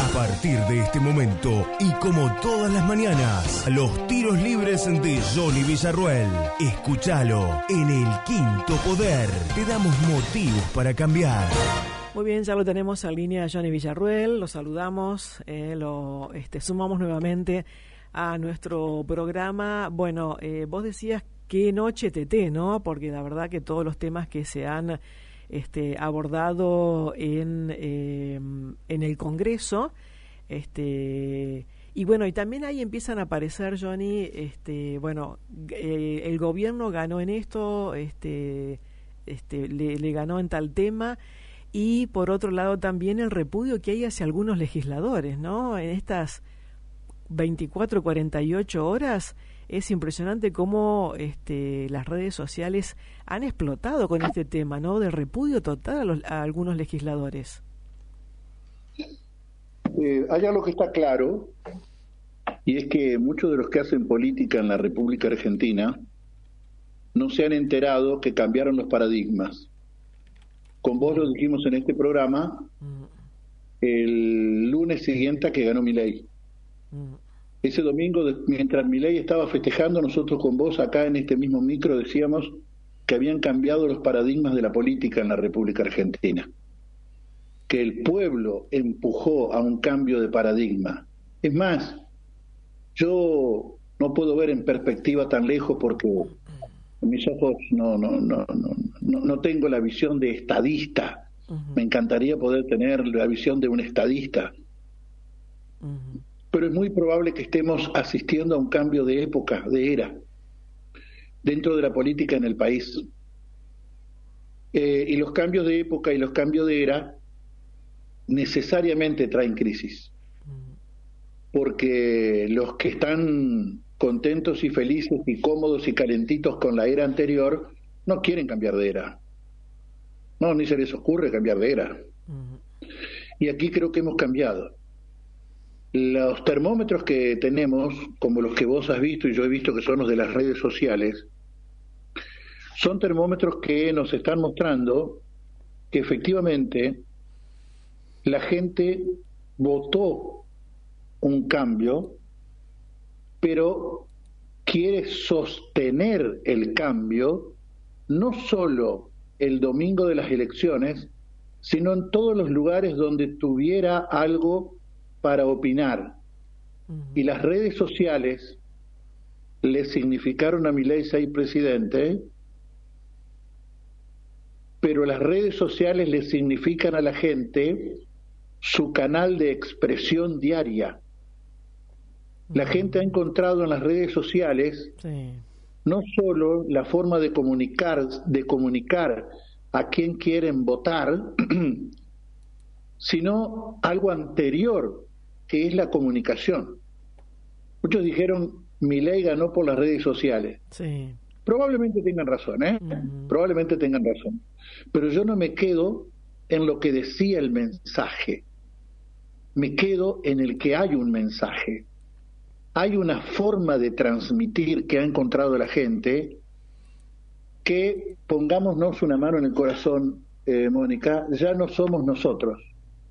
A partir de este momento, y como todas las mañanas, los tiros libres de Johnny Villarruel. Escúchalo en El Quinto Poder. Te damos motivos para cambiar. Muy bien, ya lo tenemos en línea a Johnny Villarruel. Lo saludamos, sumamos nuevamente a nuestro programa. Bueno, vos decías qué noche TT, ¿no? Porque la verdad que todos los temas que se han abordado en el Congreso, y bueno, y también ahí empiezan a aparecer, Johnny, el gobierno ganó en esto, le ganó en tal tema, y por otro lado también el repudio que hay hacia algunos legisladores, ¿no? En estas 24, 48 horas es impresionante cómo las redes sociales han explotado con este tema, ¿no? De repudio total a algunos legisladores. Hay algo que está claro, y es que muchos de los que hacen política en la República Argentina no se han enterado que cambiaron los paradigmas. Con vos lo dijimos en este programa el lunes siguiente a que ganó Milei. Ese domingo, mientras Milei estaba festejando, nosotros con vos acá en este mismo micro decíamos que habían cambiado los paradigmas de la política en la República Argentina, que el pueblo empujó a un cambio de paradigma. Es más, yo no puedo ver en perspectiva tan lejos porque en mis ojos no tengo la visión de estadista. Me encantaría poder tener la visión de un estadista. Pero es muy probable que estemos asistiendo a un cambio de época, de era, dentro de la política en el país. Y los cambios de época y los cambios de era necesariamente traen crisis. Porque los que están contentos y felices y cómodos y calentitos con la era anterior no quieren cambiar de era. No, ni se les ocurre cambiar de era. Y aquí creo que hemos cambiado. Los termómetros que tenemos, como los que vos has visto y yo he visto que son los de las redes sociales, son termómetros que nos están mostrando que efectivamente la gente votó un cambio, pero quiere sostener el cambio no solo el domingo de las elecciones, sino en todos los lugares donde tuviera algo para opinar. Y las redes sociales le significaron a Milei ser presidente, pero las redes sociales le significan a la gente su canal de expresión diaria. La gente ha encontrado en las redes sociales no solo la forma de comunicar a quién quieren votar, sino algo anterior, que es la comunicación. Muchos dijeron, Milei ganó por las redes sociales. Sí. Probablemente tengan razón, probablemente tengan razón. Pero yo no me quedo en lo que decía el mensaje. Me quedo en el que hay un mensaje. Hay una forma de transmitir que ha encontrado la gente que, pongámonos una mano en el corazón, Mónica, ya no somos nosotros.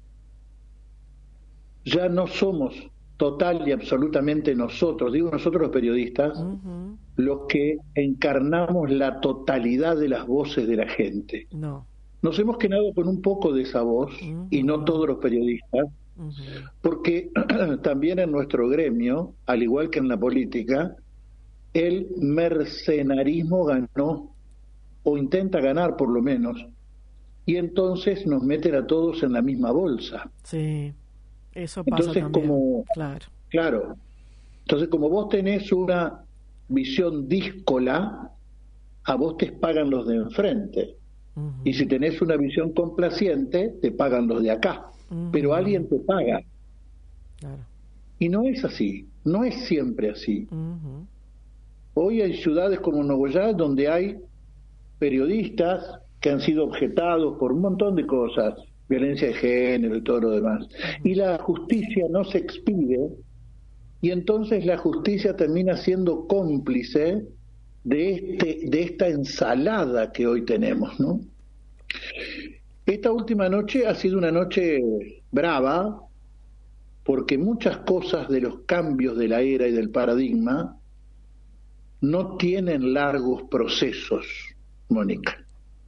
Ya no somos total y absolutamente nosotros, digo nosotros los periodistas, los que encarnamos la totalidad de las voces de la gente. No. Nos hemos quedado con un poco de esa voz, y no todos los periodistas, porque también en nuestro gremio, al igual que en la política, el mercenarismo ganó, o intenta ganar por lo menos, y entonces nos meten a todos en la misma bolsa. Sí. Eso pasa entonces, también. Claro. Entonces, como vos tenés una visión díscola, a vos te pagan los de enfrente. Y si tenés una visión complaciente, te pagan los de acá. Pero alguien te paga. Claro. Y no es así, no es siempre así. Hoy hay ciudades como Nogoyá donde hay periodistas que han sido objetados por un montón de cosas, violencia de género y todo lo demás. Y la justicia no se expide, y entonces la justicia termina siendo cómplice de esta ensalada que hoy tenemos, ¿no? Esta última noche ha sido una noche brava, porque muchas cosas de los cambios de la era y del paradigma no tienen largos procesos, Mónica.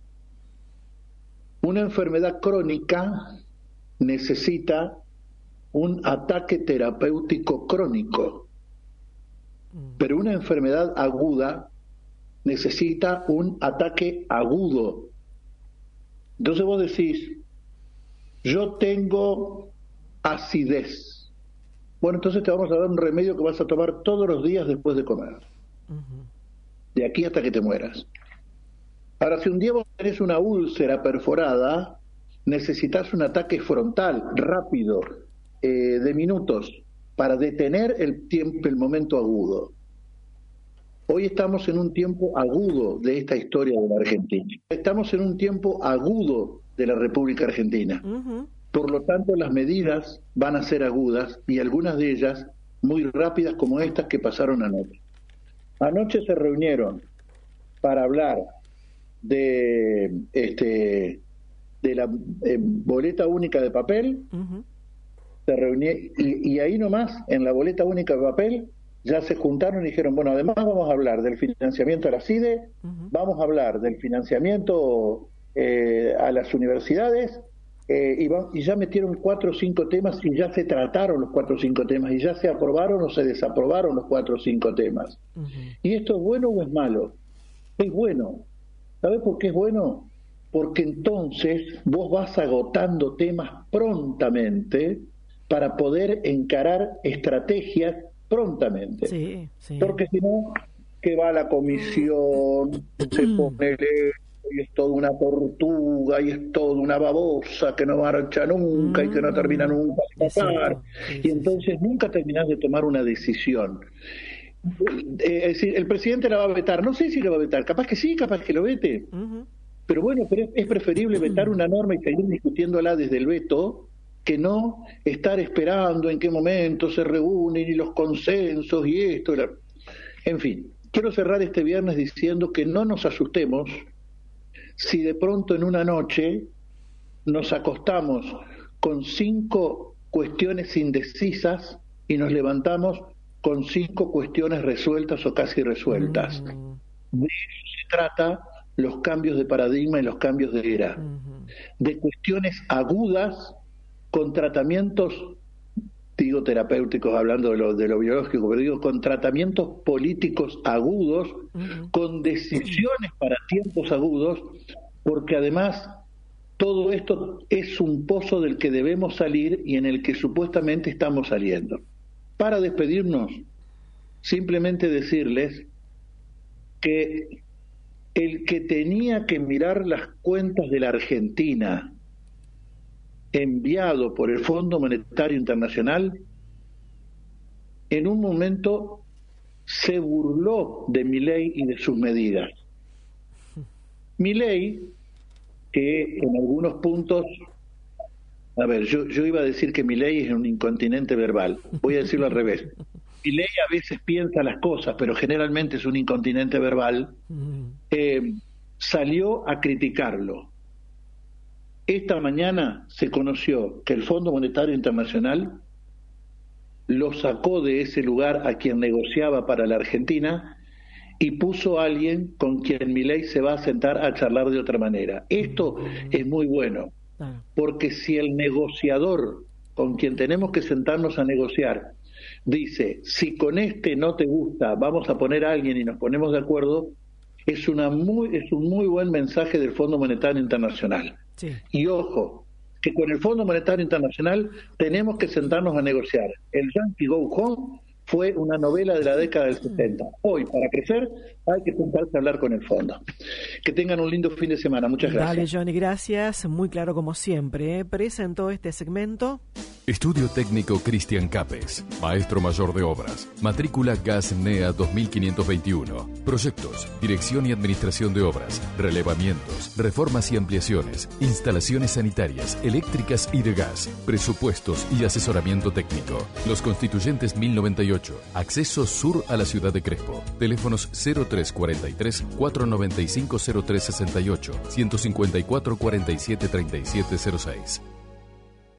Una enfermedad crónica necesita un ataque terapéutico crónico, pero una enfermedad aguda necesita un ataque agudo. Entonces vos decís, yo tengo acidez. Bueno, entonces te vamos a dar un remedio que vas a tomar todos los días después de comer. De aquí hasta que te mueras. Ahora, si un día vos tenés una úlcera perforada, necesitas un ataque frontal, rápido, de minutos, para detener el momento agudo. Hoy estamos en un tiempo agudo de esta historia de la Argentina. Estamos en un tiempo agudo de la República Argentina. Por lo tanto, las medidas van a ser agudas y algunas de ellas muy rápidas, como estas que pasaron anoche. Anoche se reunieron para hablar de la boleta única de papel. Se reunieron y ahí nomás, en la boleta única de papel, ya se juntaron y dijeron, bueno, además vamos a hablar del financiamiento a la CIDE, vamos a hablar del financiamiento a las universidades, y ya metieron 4 o 5 temas y ya se trataron los 4 o 5 temas y ya se aprobaron o se desaprobaron los 4 o 5 temas. ¿Y esto es bueno o es malo? Es bueno. ¿Sabes por qué es bueno? Porque entonces vos vas agotando temas prontamente para poder encarar estrategias prontamente. Sí, sí. Porque si no, que va a la comisión, se pone y es toda una tortuga y es toda una babosa que no marcha nunca y que no termina nunca de pasar. Y entonces nunca terminás de tomar una decisión. Es decir, el presidente la va a vetar. No sé si la va a vetar. Capaz que sí, capaz que lo vete. Pero bueno, es preferible vetar una norma y seguir discutiéndola desde el veto que no estar esperando en qué momento se reúnen y los consensos y esto. En fin, quiero cerrar este viernes diciendo que no nos asustemos si de pronto en una noche nos acostamos con 5 cuestiones indecisas y nos levantamos con 5 cuestiones resueltas o casi resueltas. De eso se trata los cambios de paradigma y los cambios de era. De cuestiones agudas con tratamientos, digo terapéuticos hablando de lo biológico, pero digo con tratamientos políticos agudos, con decisiones para tiempos agudos, porque además todo esto es un pozo del que debemos salir y en el que supuestamente estamos saliendo. Para despedirnos, simplemente decirles que el que tenía que mirar las cuentas de la Argentina enviado por el Fondo Monetario Internacional, en un momento se burló de Milei y de sus medidas. Milei, que en algunos puntos, a ver, yo iba a decir que Milei es un incontinente verbal, voy a decirlo al revés. Milei a veces piensa las cosas, pero generalmente es un incontinente verbal, salió a criticarlo. Esta mañana se conoció que el Fondo Monetario Internacional lo sacó de ese lugar a quien negociaba para la Argentina y puso a alguien con quien Milei se va a sentar a charlar de otra manera. Esto es muy bueno, porque si el negociador con quien tenemos que sentarnos a negociar dice, si con este no te gusta, vamos a poner a alguien y nos ponemos de acuerdo, es un muy buen mensaje del Fondo Monetario Internacional. Sí. Y ojo, que con el Fondo Monetario Internacional tenemos que sentarnos a negociar. El Yankee Go Home fue una novela de la década del 70. Hoy, para crecer, hay que sentarse a hablar con el fondo. Que tengan un lindo fin de semana. Muchas gracias. Dale, Johnny, gracias. Muy claro como siempre. Presentó este segmento. Estudio Técnico Cristian Capes, Maestro Mayor de Obras, matrícula GAS NEA 2521, proyectos, dirección y administración de obras, relevamientos, reformas y ampliaciones, instalaciones sanitarias, eléctricas y de gas, presupuestos y asesoramiento técnico. Los Constituyentes 1098, acceso sur a la ciudad de Crespo, teléfonos 0343 495 0368, 154 47 3706.